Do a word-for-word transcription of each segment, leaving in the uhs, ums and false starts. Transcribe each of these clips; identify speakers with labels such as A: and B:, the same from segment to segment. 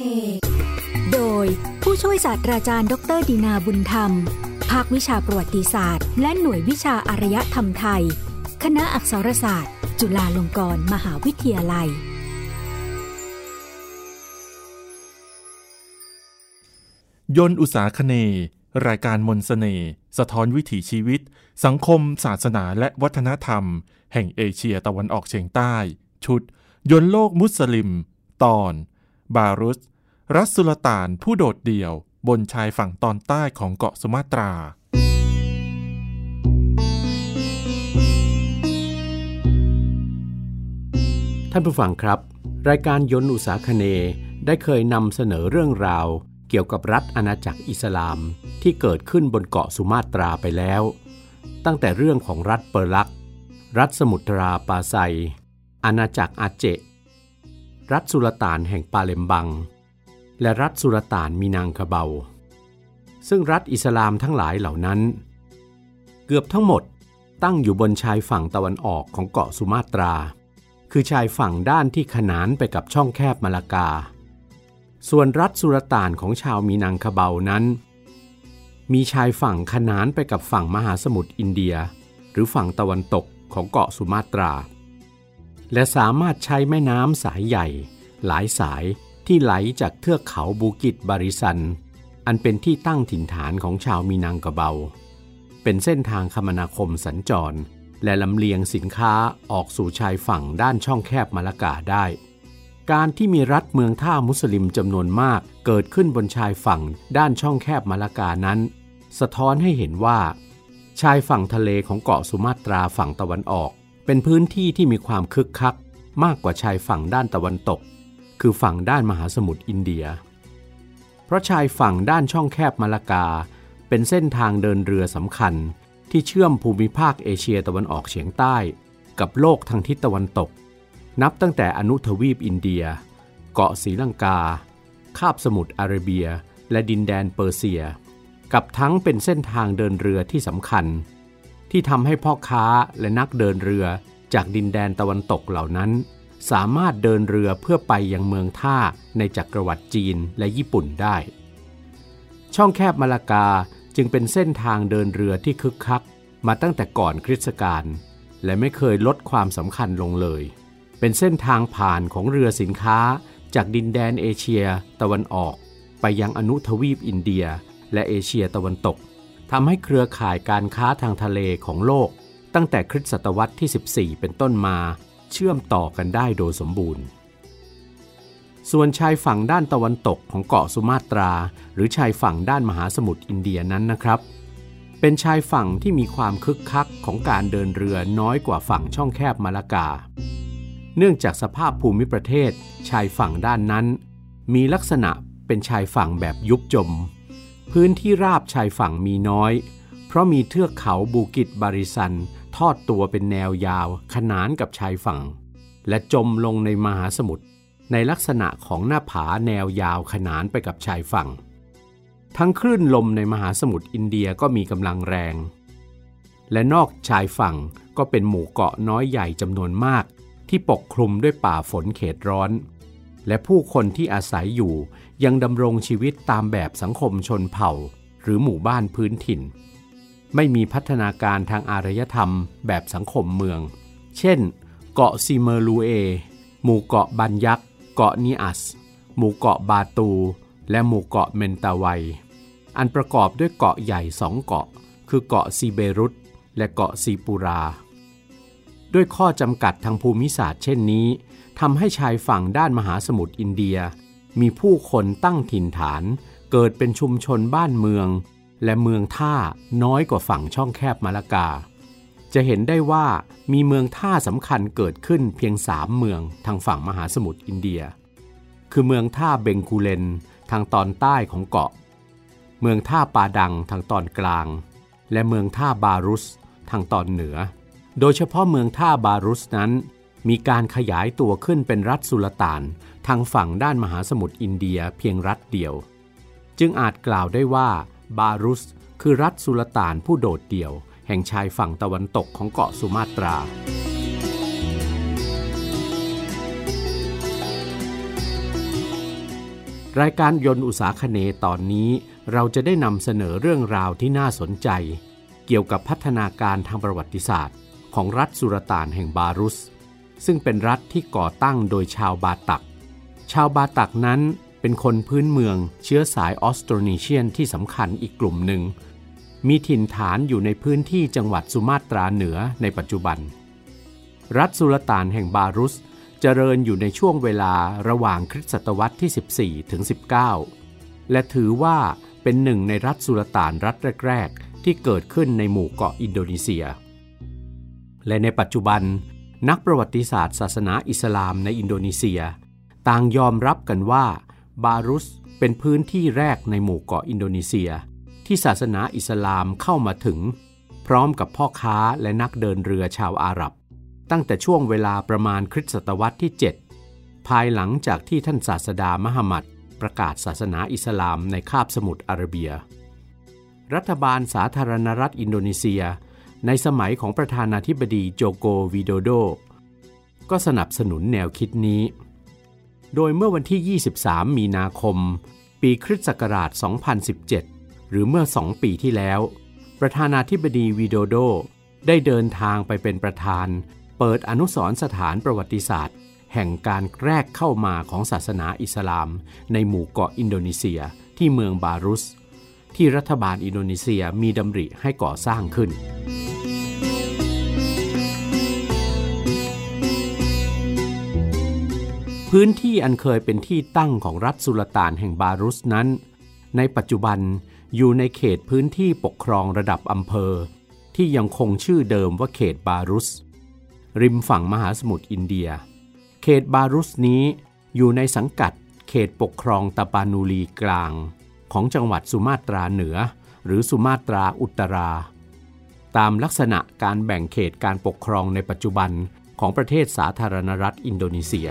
A: กโดยผู้ช่วยศาสตราจารย์ดรดินาบุญธรรมภาควิชาประวัติศาสตร์และหน่วยวิชาอารยธรรมไทยคณะอักษรศาสตร์จุฬาลงกรณ์มหาวิทยาลัย
B: ยนต์อุษาคเนย์รายการมนต์เสน่ห์สะท้อนวิถีชีวิตสังคมศาสนาและวัฒนธรรมแห่งเอเชียตะวันออกเฉียงใต้ชุดยนต์โลกมุสลิมตอนบารุสรัสสุลต่านผู้โดดเดี่ยวบนชายฝั่งตอนใต้ของเกาะสุมาตรา
C: ท่านผู้ฟังครับรายการยนต์อุษาคเนย์ได้เคยนำเสนอเรื่องราวเกี่ยวกับรัฐอาณาจักรอิสลามที่เกิดขึ้นบนเกาะสุมาตราไปแล้วตั้งแต่เรื่องของรัฐเปอร์ลักรัฐสมุทราปาไซอาณาจักรอาเจรัฐสุลต่านแห่งปาเลมบังและรัฐสุลต่านมินังคาเบาซึ่งรัฐอิสลามทั้งหลายเหล่านั้นเกือบทั้งหมดตั้งอยู่บนชายฝั่งตะวันออกของเกาะสุมาตราคือชายฝั่งด้านที่ขนานไปกับช่องแคบมาลากาส่วนรัฐสุลต่านของชาวมินังคาเบานั้นมีชายฝั่งขนานไปกับฝั่งมหาสมุทรอินเดียหรือฝั่งตะวันตกของเกาะสุมาตราและสามารถใช้แม่น้ำสายใหญ่หลายสายที่ไหลจากเทือกเขาบูกิตบาริซันอันเป็นที่ตั้งถิ่นฐานของชาวมินังคาเบาเป็นเส้นทางคมนาคมสัญจรและลำเลียงสินค้าออกสู่ชายฝั่งด้านช่องแคบมาลากาได้การที่มีรัฐเมืองท่ามุสลิมจำนวนมากเกิดขึ้นบนชายฝั่งด้านช่องแคบมาลากานั้นสะท้อนให้เห็นว่าชายฝั่งทะเลของเกาะสุมาตราฝั่งตะวันออกเป็นพื้นที่ที่มีความคึกคักมากกว่าชายฝั่งด้านตะวันตกคือฝั่งด้านมหาสมุทรอินเดียเพราะชายฝั่งด้านช่องแคบมาลากาเป็นเส้นทางเดินเรือสำคัญที่เชื่อมภูมิภาคเอเชียตะวันออกเฉียงใต้กับโลกทางทิศตะวันตกนับตั้งแต่อนุทวีปอินเดียเกาะศรีลังกาคาบสมุทรอาระเบียและดินแดนเปอร์เซียกับทั้งเป็นเส้นทางเดินเรือที่สำคัญที่ทำให้พ่อค้าและนักเดินเรือจากดินแดนตะวันตกเหล่านั้นสามารถเดินเรือเพื่อไปยังเมืองท่าในจักรวรรดิจีนและญี่ปุ่นได้ช่องแคบมาลากาจึงเป็นเส้นทางเดินเรือที่คึกคักมาตั้งแต่ก่อนคริสตกาลและไม่เคยลดความสำคัญลงเลยเป็นเส้นทางผ่านของเรือสินค้าจากดินแดนเอเชียตะวันออกไปยังอนุทวีปอินเดียและเอเชียตะวันตกทำให้เครือข่ายการค้าทางทะเลของโลกตั้งแต่คริสตศตวรรษที่สิบสี่เป็นต้นมาเชื่อมต่อกันได้โดยสมบูรณ์ส่วนชายฝั่งด้านตะวันตกของเกาะสุมาตราหรือชายฝั่งด้านมหาสมุทรอินเดียนั้นนะครับเป็นชายฝั่งที่มีความคึกคักของการเดินเรือน้อยกว่าฝั่งช่องแคบมาลากาเนื่องจากสภาพภูมิประเทศชายฝั่งด้านนั้นมีลักษณะเป็นชายฝั่งแบบยุบจมพื้นที่ราบชายฝั่งมีน้อยเพราะมีเทือกเขาบูกิตบาริซันทอดตัวเป็นแนวยาวขนานกับชายฝั่งและจมลงในมหาสมุทรในลักษณะของหน้าผาแนวยาวขนานไปกับชายฝั่งทั้งคลื่นลมในมหาสมุทรอินเดียก็มีกำลังแรงและนอกชายฝั่งก็เป็นหมู่เกาะน้อยใหญ่จำนวนมากที่ปกคลุมด้วยป่าฝนเขตร้อนและผู้คนที่อาศัยอยู่ยังดำรงชีวิตตามแบบสังคมชนเผ่าหรือหมู่บ้านพื้นถิ่นไม่มีพัฒนาการทางอารยธรรมแบบสังคมเมืองเช่นเกาะซิเมรูเอหมู่เกาะบันยักเกาะนีอัสหมู่เกาะบาตูและหมู่เกาะเมนตาไวอันประกอบด้วยเกาะใหญ่สองเกาะคือเกาะซีเบรุตและเกาะซีปูราด้วยข้อจำกัดทางภูมิศาสตร์เช่นนี้ทำให้ชายฝั่งด้านมหาสมุทรอินเดียมีผู้คนตั้งถิ่นฐานเกิดเป็นชุมชนบ้านเมืองและเมืองท่าน้อยกว่าฝั่งช่องแคบมาลากาจะเห็นได้ว่ามีเมืองท่าสำคัญเกิดขึ้นเพียงสามเมืองทางฝั่งมหาสมุทรอินเดียคือเมืองท่าเบงกูเลนทางตอนใต้ของเกาะเมืองท่าปาดังทางตอนกลางและเมืองท่าบารุสทางตอนเหนือโดยเฉพาะเมืองท่าบารุสนั้นมีการขยายตัวขึ้นเป็นรัฐสุลต่านทางฝั่งด้านมหาสมุทรอินเดียเพียงรัฐเดียวจึงอาจกล่าวได้ว่าบารุสคือรัฐสุลต่านผู้โดดเดี่ยวแห่งชายฝั่งตะวันตกของเกาะสุมาตรารายการยนต์อุตสาคเนย์ตอนนี้เราจะได้นำเสนอเรื่องราวที่น่าสนใจเกี่ยวกับพัฒนาการทางประวัติศาสตร์ของรัฐสุลต่านแห่งบารุสซึ่งเป็นรัฐที่ก่อตั้งโดยชาวบาตักชาวบาตักนั้นเป็นคนพื้นเมืองเชื้อสายออสโตรนีเชียนที่สำคัญอีกกลุ่มหนึ่งมีถิ่นฐานอยู่ในพื้นที่จังหวัดสุมาตราเหนือในปัจจุบันรัฐสุลต่านแห่งบารุสเจริญอยู่ในช่วงเวลาระหว่างคริสตศตวรรษที่สิบสี่ถึงสิบเก้าและถือว่าเป็นหนึ่งในรัฐสุลต่านรัฐแรกๆที่เกิดขึ้นในหมู่เกาะอินโดนีเซียและในปัจจุบันนักประวัติศาสตร์ศาสนาอิสลามในอินโดนีเซียต่างยอมรับกันว่าบารุสเป็นพื้นที่แรกในหมู่เกาะอินโดนีเซียที่ศาสนาอิสลามเข้ามาถึงพร้อมกับพ่อค้าและนักเดินเรือชาวอาหรับตั้งแต่ช่วงเวลาประมาณคริสตศตวรรษที่เจ็ดภายหลังจากที่ท่านศาสดามหมัดประกาศศาสนาอิสลามในคาบสมุทรอาระเบียรัฐบาลสาธารณรัฐอินโดนีเซียในสมัยของประธานาธิบดีโจโกวิโดโดก็สนับสนุนแนวคิดนี้โดยเมื่อวันที่ยี่สิบสามมีนาคมปีคริสต์ศักราชสองพันสิบเจ็ดหรือเมื่อสองปีที่แล้วประธานาธิบดีวิโดโดได้เดินทางไปเป็นประธานเปิดอนุสรณ์สถานประวัติศาสตร์แห่งการแรกเข้ามาของศาสนาอิสลามในหมู่เกาะอินโดนีเซียที่เมืองบารุสที่รัฐบาลอินโดนีเซียมีดำริให้ก่อสร้างขึ้นพื้นที่อันเคยเป็นที่ตั้งของรัฐสุลต่านแห่งบารุสนั้นในปัจจุบันอยู่ในเขตพื้นที่ปกครองระดับอำเภอที่ยังคงชื่อเดิมว่าเขตบารุสริมฝั่งมหาสมุทรอินเดียเขตบารุสนี้อยู่ในสังกัดเขตปกครองตะปานูลีกลางของจังหวัดสุมาตราเหนือหรือสุมาตราอุตราตามลักษณะการแบ่งเขตการปกครองในปัจจุบันของประเทศสาธารณรัฐอินโดนีเซีย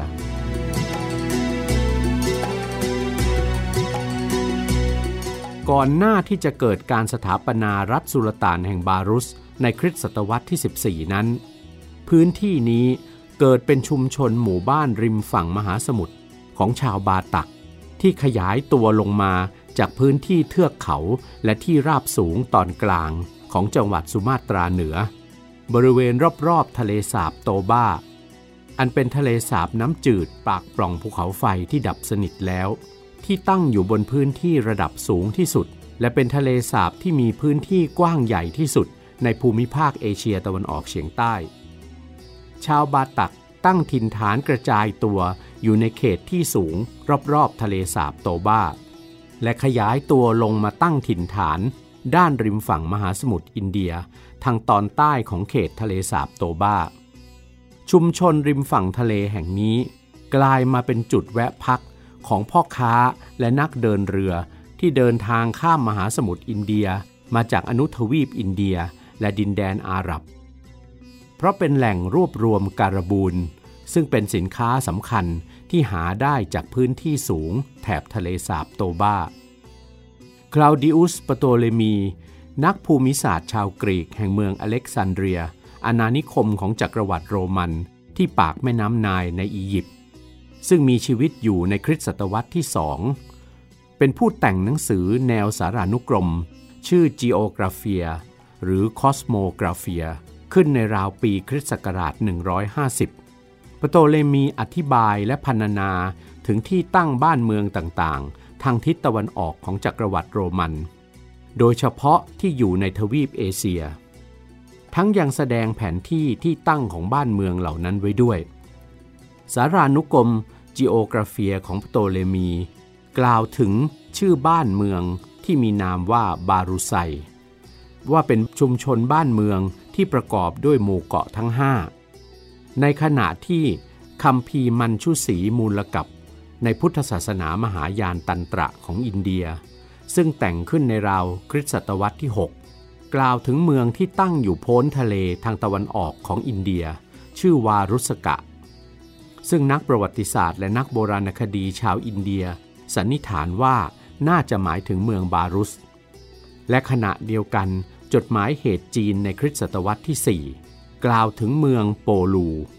C: ก่อนหน้าที่จะเกิดการสถาปนารัฐสุลต่านแห่งบารุสในคริสตศตวรรษที่สิบสี่นั้นพื้นที่นี้เกิดเป็นชุมชนหมู่บ้านริมฝั่งมหาสมุทรของชาวบาตักที่ขยายตัวลงมาจากพื้นที่เทือกเขาและที่ราบสูงตอนกลางของจังหวัดสุมาตราเหนือบริเวณรอบๆทะเลสาบโตบ้าอันเป็นทะเลสาบน้ำจืดปากปล่องภูเขาไฟที่ดับสนิทแล้วที่ตั้งอยู่บนพื้นที่ระดับสูงที่สุดและเป็นทะเลสาบที่มีพื้นที่กว้างใหญ่ที่สุดในภูมิภาคเอเชียตะวันออกเฉียงใต้ชาวบาตักตั้งถิ่นฐานกระจายตัวอยู่ในเขตที่สูงรอบๆทะเลสาบโตบ้าและขยายตัวลงมาตั้งถิ่นฐานด้านริมฝั่งมหาสมุทรอินเดียทางตอนใต้ของเขตทะเลสาบโตบ้าชุมชนริมฝั่งทะเลแห่งนี้กลายมาเป็นจุดแวะพักของพ่อค้าและนักเดินเรือที่เดินทางข้ามมหาสมุทรอินเดียมาจากอนุทวีปอินเดียและดินแดนอาหรับเพราะเป็นแหล่งรวบรวมการบูนซึ่งเป็นสินค้าสำคัญที่หาได้จากพื้นที่สูงแถบทะเลสาบโตบ้าคลาวดิอุสปโตเลมีนักภูมิศาสตร์ชาวกรีกแห่งเมืองอเล็กซานเดรียอาณานิคมของจักรวรรดิโรมันที่ปากแม่น้ำไนล์ในอียิปต์ซึ่งมีชีวิตอยู่ในคริสตศตวรรษที่สองเป็นผู้แต่งหนังสือแนวสารานุกรมชื่อ Geographia หรือ Cosmographia ขึ้นในราวปีคริสต์ศักราชหนึ่งร้อยห้าสิบปโตเลมีอธิบายและพรรณนาถึงที่ตั้งบ้านเมืองต่างๆทางทิศตะวันออกของจักรวรรดิโรมันโดยเฉพาะที่อยู่ในทวีปเอเชียทั้งยังแสดงแผนที่ที่ตั้งของบ้านเมืองเหล่านั้นไว้ด้วยสารานุกรม Geographia ของปโตเลมีกล่าวถึงชื่อบ้านเมืองที่มีนามว่าบารุไซว่าเป็นชุมชนบ้านเมืองที่ประกอบด้วยหมู่เกาะทั้งห้าในขณะที่คัมภีร์มัญชุสีมูลกัปในพุทธศาสนามหายานตันตระของอินเดียซึ่งแต่งขึ้นในราวคริสตศตวรรษที่หกกล่าวถึงเมืองที่ตั้งอยู่โพ้นทะเลทางตะวันออกของอินเดียชื่อวารุสกะซึ่งนักประวัติศาสตร์และนักโบราณคดีชาวอินเดียสันนิษฐานว่าน่าจะหมายถึงเมืองบารุสและขณะเดียวกันจดหมายเหตุจีนในคริสตศตวรรษที่สี่กล่าวถึงเมืองโปลู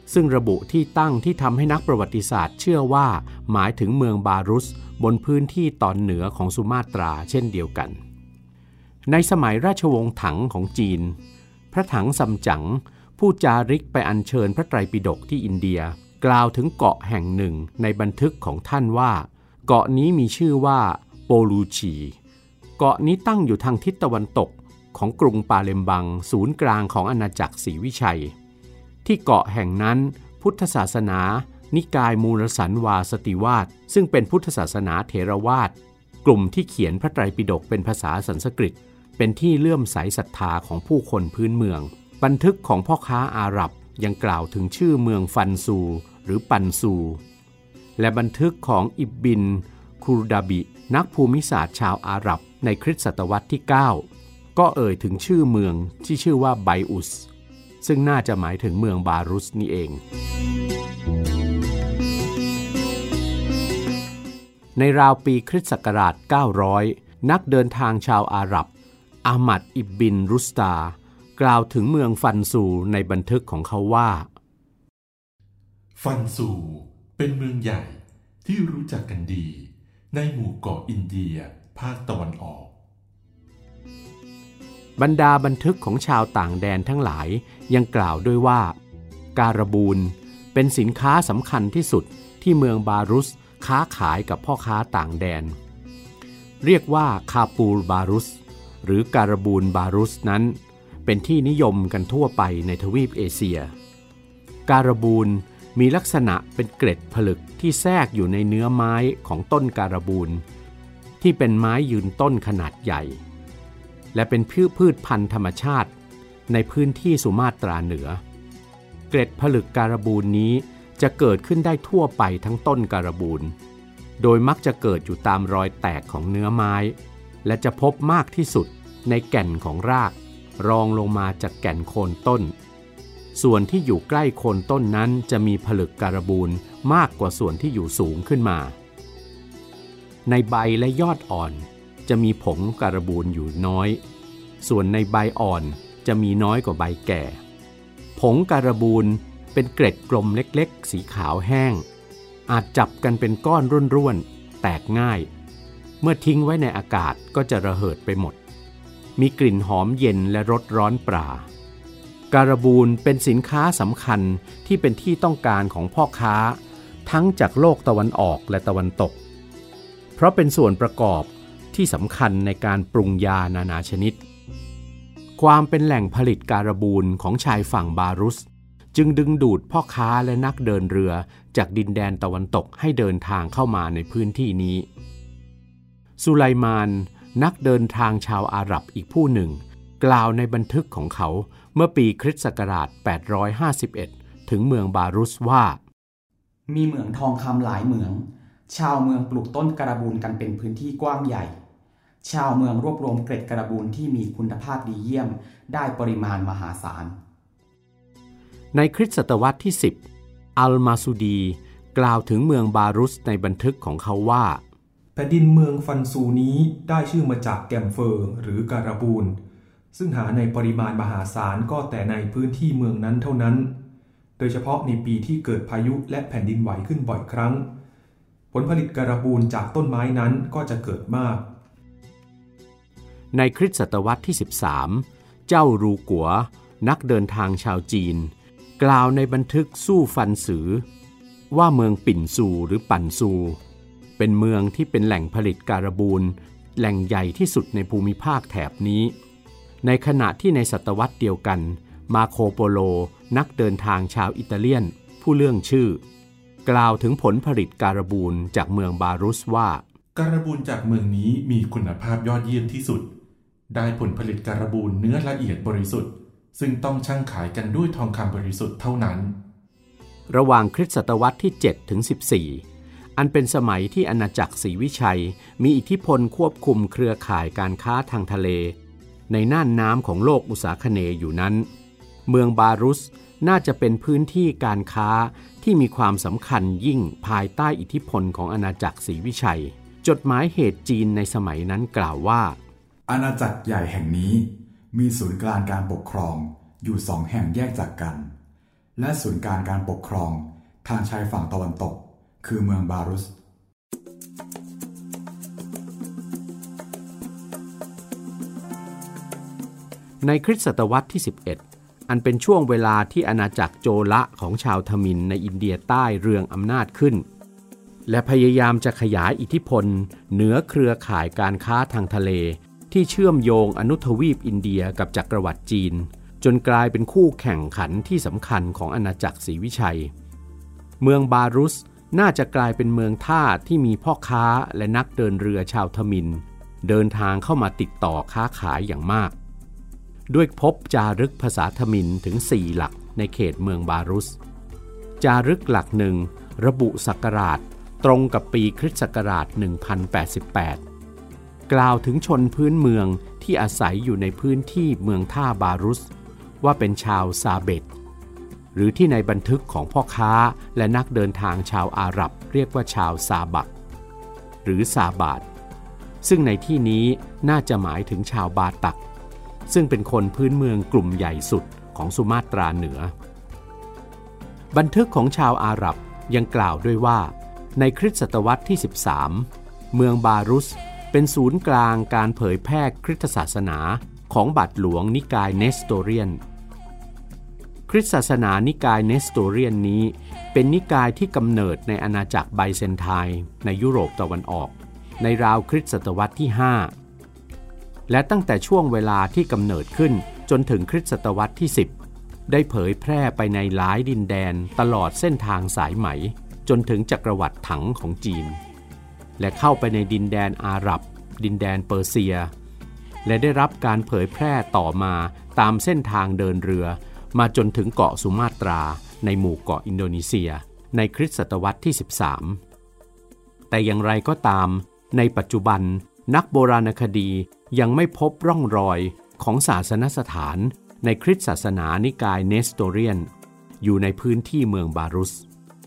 C: ซึ่งระบุที่ตั้งที่ทำให้นักประวัติศาสตร์เชื่อว่าหมายถึงเมืองบารุสบนพื้นที่ตอนเหนือของสุมาตราเช่นเดียวกันในสมัยราชวงศ์ถังของจีนพระถังซัมจั๋งผู้จาริกไปอัญเชิญพระไตรปิฎกที่อินเดียกล่าวถึงเกาะแห่งหนึ่งในบันทึกของท่านว่าเกาะนี้มีชื่อว่าโปลูชีเกาะนี้ตั้งอยู่ทางทิศตะวันตกของกรุงปาเลมบังศูนย์กลางของอาณาจักรศรีวิชัยที่เกาะแห่งนั้นพุทธศาสนานิกายมูลสันวาสติวาสซึ่งเป็นพุทธศาสนาเถรวาทกลุ่มที่เขียนพระไตรปิฎกเป็นภาษาสันสกฤตเป็นที่เลื่อมใสศรัทธาของผู้คนพื้นเมืองบันทึกของพ่อค้าอาหรับยังกล่าวถึงชื่อเมืองฟันซูหรือปันซูและบันทึกของอิบบินคูรดาบินักภูมิศาสตร์ชาวอาหรับในคริสตศตวรรษที่เก้าก็เอ่ยถึงชื่อเมืองที่ชื่อว่าไบอุสซึ่งน่าจะหมายถึงเมืองบารุสนี่เองในราวปีคริสต์ศักราชเก้าร้อยนักเดินทางชาวอาหรับอามัดอิบบินรุสตากล่าวถึงเมืองฟันซูในบันทึกของเขาว่า
B: ฟันซูเป็นเมืองใหญ่ที่รู้จักกันดีในหมู่เกาะอินเดียภาคตะวันออก
C: บรรดาบันทึกของชาวต่างแดนทั้งหลายยังกล่าวด้วยว่าการบูนเป็นสินค้าสำคัญที่สุดที่เมืองบารุสค้าขายกับพ่อค้าต่างแดนเรียกว่าคาปูลบารุสหรือการบูนบารุสนั้นเป็นที่นิยมกันทั่วไปในทวีปเอเชียการบูนมีลักษณะเป็นเกล็ดผลึกที่แทรกอยู่ในเนื้อไม้ของต้นการบูนที่เป็นไม้ยืนต้นขนาดใหญ่และเป็นพืชพืชพันธุ์ธรรมชาติในพื้นที่สุมาตราเหนือเกล็ดผลึกการบูนนี้จะเกิดขึ้นได้ทั่วไปทั้งต้นการบูนโดยมักจะเกิดอยู่ตามรอยแตกของเนื้อไม้และจะพบมากที่สุดในแก่นของรากรองลงมาจากแก่นโคนต้นส่วนที่อยู่ใกล้โคนต้นนั้นจะมีผลึกการบูนมากกว่าส่วนที่อยู่สูงขึ้นมาในใบและยอดอ่อนจะมีผงการบูนอยู่น้อยส่วนในใบอ่อนจะมีน้อยกว่าใบแก่ผงการบูนเป็นเกล็ดกลมเล็กๆสีขาวแห้งอาจจับกันเป็นก้อนร่วนๆแตกง่ายเมื่อทิ้งไว้ในอากาศก็จะระเหิดไปหมดมีกลิ่นหอมเย็นและรสร้อนปราการบูนเป็นสินค้าสำคัญที่เป็นที่ต้องการของพ่อค้าทั้งจากโลกตะวันออกและตะวันตกเพราะเป็นส่วนประกอบที่สำคัญในการปรุงยานานาชนิดความเป็นแหล่งผลิตการบูนของชายฝั่งบารุสจึงดึงดูดพ่อค้าและนักเดินเรือจากดินแดนตะวันตกให้เดินทางเข้ามาในพื้นที่นี้สุไลมานนักเดินทางชาวอาหรับอีกผู้หนึ่งกล่าวในบันทึกของเขาเมื่อปีคริสต์ศักราชแปดร้อยห้าสิบเอ็ดถึงเมืองบารุสว่า
D: มีเหมืองทองคำหลายเหมืองชาวเมืองปลูกต้นการบูนกันเป็นพื้นที่กว้างใหญ่ชาวเมืองรวบรวมเกล็ดการบูนที่มีคุณภาพดีเยี่ยมได้ปริมาณมหาศาล
C: ในคริสตศตวรรษที่สิบอัลมาซูดีกล่าวถึงเมืองบารุสในบันทึกของเขาว่า
E: แผ่นดินเมืองฟันซูนี้ได้ชื่อมาจากแกมเฟอร์หรือการบูนซึ่งหาในปริมาณมหาศาลก็แต่ในพื้นที่เมืองนั้นเท่านั้นโดยเฉพาะในปีที่เกิดพายุและแผ่นดินไหวขึ้นบ่อยครั้งผลผลิตการบูนจากต้นไม้นั้นก็จะเกิดมาก
C: ในคริสตศตวรรษที่สิบสามเจ้ารูกัวนักเดินทางชาวจีนกล่าวในบันทึกสู้ฟันสือว่าเมืองปิ่นซูหรือปันซูเป็นเมืองที่เป็นแหล่งผลิตการบูนแหล่งใหญ่ที่สุดในภูมิภาคแถบนี้ในขณะที่ในศตวรรษเดียวกันมาโคโปโลนักเดินทางชาวอิตาเลียนผู้เรื่องชื่อกล่าวถึงผลผลิตการบูนจากเมืองบารุสว่า
B: การบูนจากเมืองนี้มีคุณภาพยอดเยี่ยมที่สุดได้ผลผลิตการบูนเนื้อละเอียดบริสุทธิ์ซึ่งต้องชั่งขายกันด้วยทองคำบริสุทธิ์เท่านั้น
C: ระหว่างคริสตศตวรรษที่เจ็ดถึงสิบสี่อันเป็นสมัยที่อาณาจักรศรีวิชัยมีอิทธิพลควบคุมเครือข่ายการค้าทางทะเลในน่านน้ำของโลกอุษาคเนย์อยู่นั้นเมืองบารุสน่าจะเป็นพื้นที่การค้าที่มีความสำคัญยิ่งภายใต้อิทธิพลของอาณาจักรศรีวิชัยจดหมายเหตุจีนในสมัยนั้นกล่าวว่า
F: อาณาจักรใหญ่แห่งนี้มีศูนย์กลางการปกครองอยู่สองแห่งแยกจากกันและศูนย์การการปกครองทางชายฝั่งตะวันตกคือเมืองบารุส
C: ในคริสตศตวรรษที่สิบเอ็ดอันเป็นช่วงเวลาที่อาณาจักรโจละของชาวทมิฬในอินเดียใต้เรืองอำนาจขึ้นและพยายามจะขยายอิทธิพลเหนือเครือข่ายการค้าทางทะเลที่เชื่อมโยงอนุทวีปอินเดียกับจักรวรรดิจีนจนกลายเป็นคู่แข่งขันที่สำคัญของอาณาจักรศรีวิชัยเมืองบารุสน่าจะกลายเป็นเมืองท่าที่มีพ่อค้าและนักเดินเรือชาวทมิฬเดินทางเข้ามาติดต่อค้าขายอย่างมากด้วยพบจารึกภาษาทมิฬถึงสี่หลักในเขตเมืองบารุสจารึกหลักหนึ่งระบุศักราชตรงกับปีคริสต์ศักราชหนึ่งพันแปดสิบแปดกล่าวถึงชนพื้นเมืองที่อาศัยอยู่ในพื้นที่เมืองท่าบารุสว่าเป็นชาวซาเบตหรือที่ในบันทึกของพ่อค้าและนักเดินทางชาวอาหรับเรียกว่าชาวซาบักหรือซาบาดซึ่งในที่นี้น่าจะหมายถึงชาวบาตักซึ่งเป็นคนพื้นเมืองกลุ่มใหญ่สุดของสุมาตราเหนือบันทึกของชาวอาหรับยังกล่าวด้วยว่าในคริสตศตวรรษที่สิบสามเมืองบารุสเป็นศูนย์กลางการเผยแพร่คริสตศาสนาของบาทหลวงนิกายเนสโตเรียนคริสตศาสนานิกายเนสโตเรียนนี้เป็นนิกายที่กำเนิดในอาณาจักรไบเซนไทน์ในยุโรปตะวันออกในราวคริสตศตวรรษที่ห้าและตั้งแต่ช่วงเวลาที่กำเนิดขึ้นจนถึงคริสตศตวรรษที่สิบได้เผยแพร่ไปในหลายดินแดนตลอดเส้นทางสายไหมจนถึงจักรวรรดิถังของจีนและเข้าไปในดินแดนอาหรับดินแดนเปอร์เซียและได้รับการเผยแพร่ต่อมาตามเส้นทางเดินเรือมาจนถึงเกาะสุมาตราในหมู่เกาะอินโดนีเซียในคริสตศตวรรษที่สิบสามแต่อย่างไรก็ตามในปัจจุบันนักโบราณคดียังไม่พบร่องรอยของศาสนสถานในคริสตศาสนานิกายเนสโตเรียนอยู่ในพื้นที่เมืองบารุส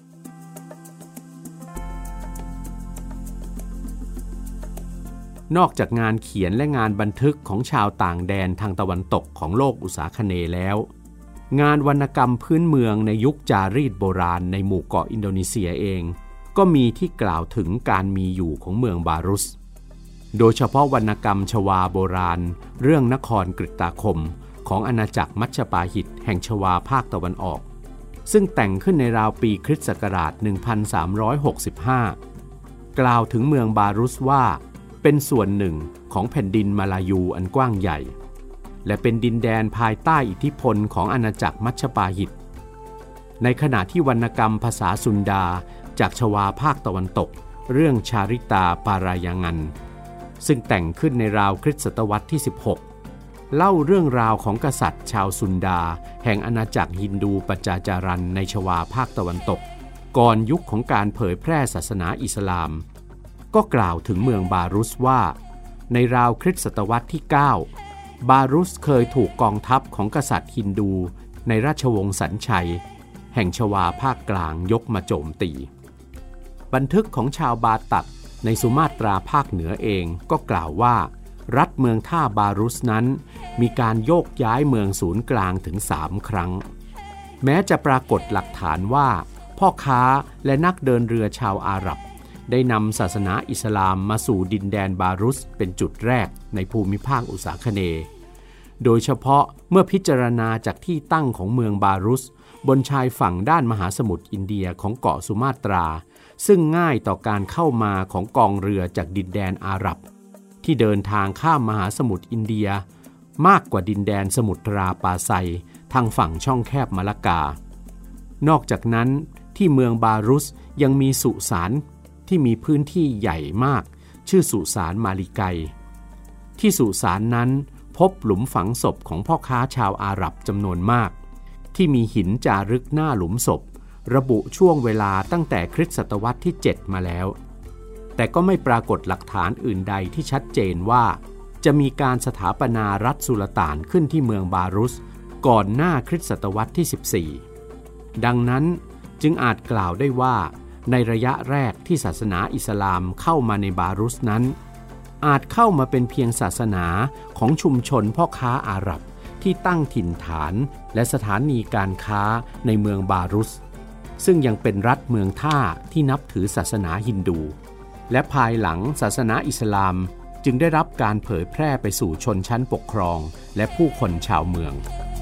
C: นอกจากงานเขียนและงานบันทึกของชาวต่างแดนทางตะวันตกของโลกอุษาคเนย์แล้วงานวรรณกรรมพื้นเมืองในยุคจารีตโบราณในหมู่เกาะอินโดนีเซียเองก็มีที่กล่าวถึงการมีอยู่ของเมืองบารุสโดยเฉพาะวรรณกรรมชวาโบราณเรื่องนครกฤตาคมของอาณาจักรมัชฌปาหิตแห่งชวาภาคตะวันออกซึ่งแต่งขึ้นในราวปีคริสต์ศักราชหนึ่งพันสามร้อยหกสิบห้ากล่าวถึงเมืองบารุสว่าเป็นส่วนหนึ่งของแผ่นดินมาลายูอันกว้างใหญ่และเป็นดินแดนภายใต้อิทธิพลของอาณาจักรมัชฌปาหิตในขณะที่วรรณกรรมภาษาสุนดาจากชวาภาคตะวันตกเรื่องชาริตาปารายังันซึ่งแต่งขึ้นในราวคริสตศตวรรษที่สิบหกเล่าเรื่องราวของกษัตริย์ชาวสุนดาแห่งอาณาจักรฮินดูปัจจาจารันในชวาภาคตะวันตกก่อนยุคของการเผยแพร่ศาสนาอิสลามก็กล่าวถึงเมืองบารุสว่าในราวคริสตศตวรรษที่เก้าบารุสเคยถูกกองทัพของกษัตริย์ฮินดูในราชวงศ์สันชัยแห่งชวาภาคกลางยกมาโจมตีบันทึกของชาวบาตักในสุมาตราภาคเหนือเองก็กล่าวว่ารัฐเมืองท่าบารุสนั้นมีการโยกย้ายเมืองศูนย์กลางถึงสามครั้งแม้จะปรากฏหลักฐานว่าพ่อค้าและนักเดินเรือชาวอาหรับได้นำศาสนาอิสลามมาสู่ดินแดนบารุสเป็นจุดแรกในภูมิภาคอุษาคเนย์โดยเฉพาะเมื่อพิจารณาจากที่ตั้งของเมืองบารุสบนชายฝั่งด้านมหาสมุทรอินเดียของเกาะสุมาตราซึ่งง่ายต่อการเข้ามาของกองเรือจากดินแดนอาหรับที่เดินทางข้ามมหาสมุทรอินเดียมากกว่าดินแดนสมุทราปาไซทางฝั่งช่องแคบมะละกานอกจากนั้นที่เมืองบารุสยังมีสุสานที่มีพื้นที่ใหญ่มากชื่อสุสานมาลิไกที่สุสานนั้นพบหลุมฝังศพของพ่อค้าชาวอาหรับจำนวนมากที่มีหินจารึกหน้าหลุมศพระบุช่วงเวลาตั้งแต่คริสตศตวรรษที่เจ็ดมาแล้วแต่ก็ไม่ปรากฏหลักฐานอื่นใดที่ชัดเจนว่าจะมีการสถาปนารัฐสุลต่านขึ้นที่เมืองบารุสก่อนหน้าคริสตศตวรรษที่สิบสี่ดังนั้นจึงอาจกล่าวได้ว่าในระยะแรกที่ศาสนาอิสลามเข้ามาในบารุสนั้นอาจเข้ามาเป็นเพียงศาสนาของชุมชนพ่อค้าอาหรับที่ตั้งถิ่นฐานและสถานีการค้าในเมืองบารุสซึ่งยังเป็นรัฐเมืองท่าที่นับถือศาสนาฮินดูและภายหลังศาสนาอิสลามจึงได้รับการเผยแพร่ไปสู่ชนชั้นปกครองและผู้คนชาวเมือง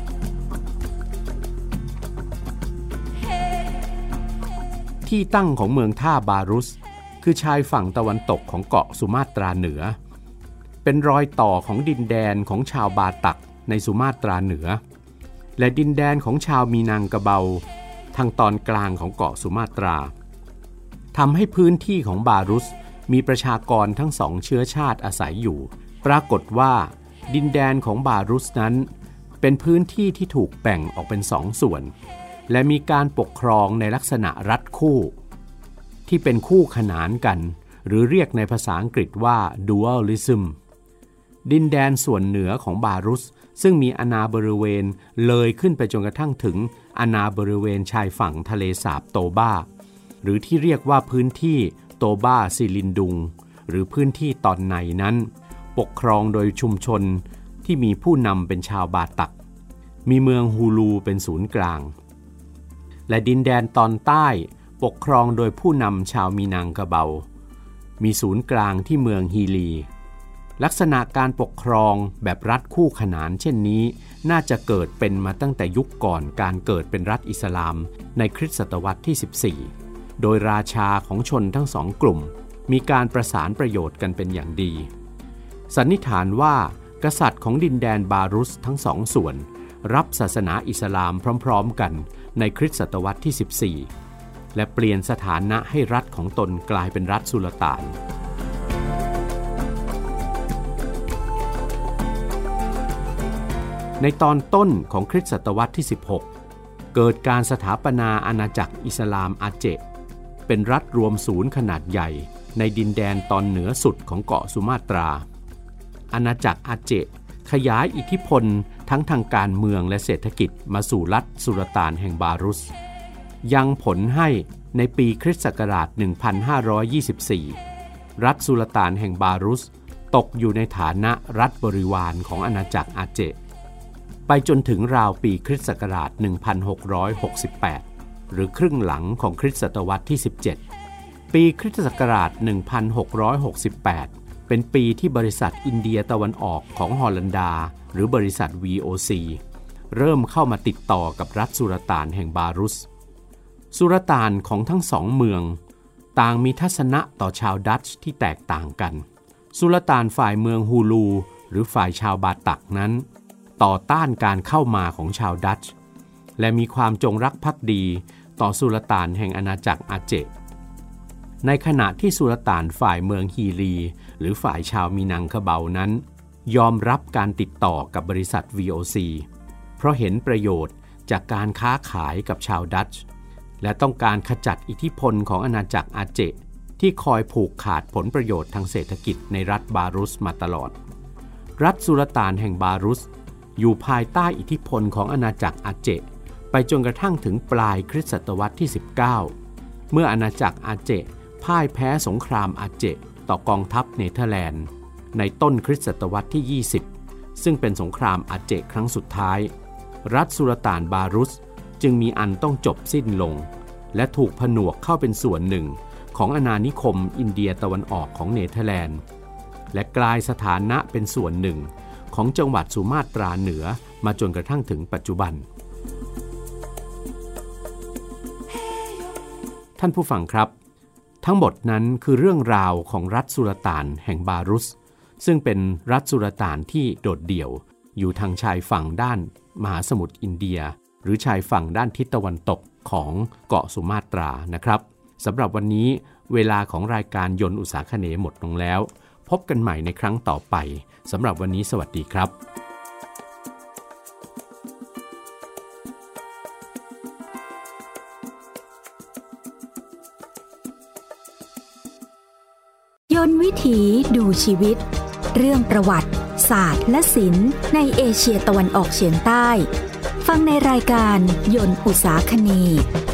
C: ที่ตั้งของเมืองท่าบารุสคือชายฝั่งตะวันตกของเกาะสุมาตราเหนือเป็นรอยต่อของดินแดนของชาวบาตักในสุมาตราเหนือและดินแดนของชาวมีนังกะเบาทางตอนกลางของเกาะสุมาตราทำให้พื้นที่ของบารุสมีประชากรทั้งสองเชื้อชาติอาศัยอยู่ปรากฏว่าดินแดนของบารุสนั้นเป็นพื้นที่ที่ถูกแบ่งออกเป็นสองส่วนและมีการปกครองในลักษณะรัฐคู่ที่เป็นคู่ขนานกันหรือเรียกในภาษาอังกฤษว่า dualism ดินแดนส่วนเหนือของบารุสซึ่งมีอาณาบริเวณเลยขึ้นไปจนกระทั่งถึงอาณาบริเวณชายฝั่งทะเลสาบโตบาหรือที่เรียกว่าพื้นที่โตบาซิลินดุงหรือพื้นที่ตอนในนั้นปกครองโดยชุมชนที่มีผู้นำเป็นชาวบาตักมีเมืองฮูลูเป็นศูนย์กลางและดินแดนตอนใต้ปกครองโดยผู้นำชาวมีนังกะเบามีศูนย์กลางที่เมืองฮีลีลักษณะการปกครองแบบรัฐคู่ขนานเช่นนี้น่าจะเกิดเป็นมาตั้งแต่ยุคก่อนการเกิดเป็นรัฐอิสลามในคริสตศตวรรษที่สิบสี่โดยราชาของชนทั้งสองกลุ่มมีการประสานประโยชน์กันเป็นอย่างดีสันนิษฐานว่ากษัตริย์ของดินแดนบารุสทั้งสองส่วนรับศาสนาอิสลามพร้อมๆกันในคริสตศตวรรษที่สิบสี่และเปลี่ยนสถานะให้รัฐของตนกลายเป็นรัฐสุลต่านในตอนต้นของคริสตศตวรรษที่สิบหกเกิดการสถาปนาอาณาจักรอิสลามอาเจเป็นรัฐรวมศูนย์ขนาดใหญ่ในดินแดนตอนเหนือสุดของเกาะสุมาตราอาณาจักรอาเจขยายอิทธิพลทั้งทางการเมืองและเศรษฐกิจมาสู่รัฐสุลต่านแห่งบารุสยังผลให้ในปีคริสต์ศักราช หนึ่งพันห้าร้อยยี่สิบสี่ รัฐสุลต่านแห่งบารุสตกอยู่ในฐานะรัฐบริวารของอาณาจักรอาเจไปจนถึงราวปีคริสต์ศักราช หนึ่งพันหกร้อยหกสิบแปด หรือครึ่งหลังของคริสตศตวรรษที่ สิบเจ็ด ปีคริสตศักราช หนึ่งพันหกร้อยหกสิบแปด เป็นปีที่บริษัทอินเดียตะวันออกของฮอลันดาหรือบริษัท วี โอ ซี เริ่มเข้ามาติดต่อกับรัฐสุลต่านแห่งบารุสสุลต่านของทั้งสองเมืองต่างมีทัศนะต่อชาวดัตช์ที่แตกต่างกันสุลต่านฝ่ายเมืองฮูลูหรือฝ่ายชาวบาตักนั้นต่อต้านการเข้ามาของชาวดัตช์และมีความจงรักภักดีต่อสุลต่านแห่งอาณาจักรอาเจในขณะที่สุลต่านฝ่ายเมืองฮีลีหรือฝ่ายชาวมีนังกะเบานั้นยอมรับการติดต่อกับบริษัท วี โอ ซี เพราะเห็นประโยชน์จากการค้าขายกับชาวดัตช์และต้องการขจัดอิทธิพลของอาณาจักรอาเจที่คอยผูกขาดผลประโยชน์ทางเศรษฐกิจในรัฐบารุสมาตลอดรัฐสุลต่านแห่งบารุสอยู่ภายใต้อิทธิพลของอาณาจักรอาเจไปจนกระทั่งถึงปลายคริสตศตวรรษที่ สิบเก้า เมื่ออาณาจักรอาเจพ่ายแพ้สงครามอาเจต่อกองทัพเนเธอร์แลนด์ในต้นคริสตศตวรรษที่ ยี่สิบ ซึ่งเป็นสงครามอาเจครั้งสุดท้ายรัฐสุลต่านบารุสจึงมีอันต้องจบสิ้นลงและถูกผนวกเข้าเป็นส่วนหนึ่งของอาณานิคมอินเดียตะวันออกของเนเธอร์แลนด์และกลายสถานะเป็นส่วนหนึ่งของจังหวัดสุมาตราเหนือมาจนกระทั่งถึงปัจจุบันท่านผู้ฟังครับทั้งหมดนั้นคือเรื่องราวของรัฐสุลต่านแห่งบารุสซึ่งเป็นรัฐสุลต่านที่โดดเดี่ยวอยู่ทางชายฝั่งด้านมหาสมุทรอินเดียหรือชายฝั่งด้านทิศตะวันตกของเกาะสุมาตรานะครับสำหรับวันนี้เวลาของรายการยนต์อุตสาคเนย์หมดลงแล้วพบกันใหม่ในครั้งต่อไปสำหรับวันนี้สวัสดีครับ
A: ยนต์วิถีดูชีวิตเรื่องประวัติศาสตร์และศิลป์ในเอเชียตะวันออกเฉียงใต้ฟังในรายการยนต์อุตสาคเนย์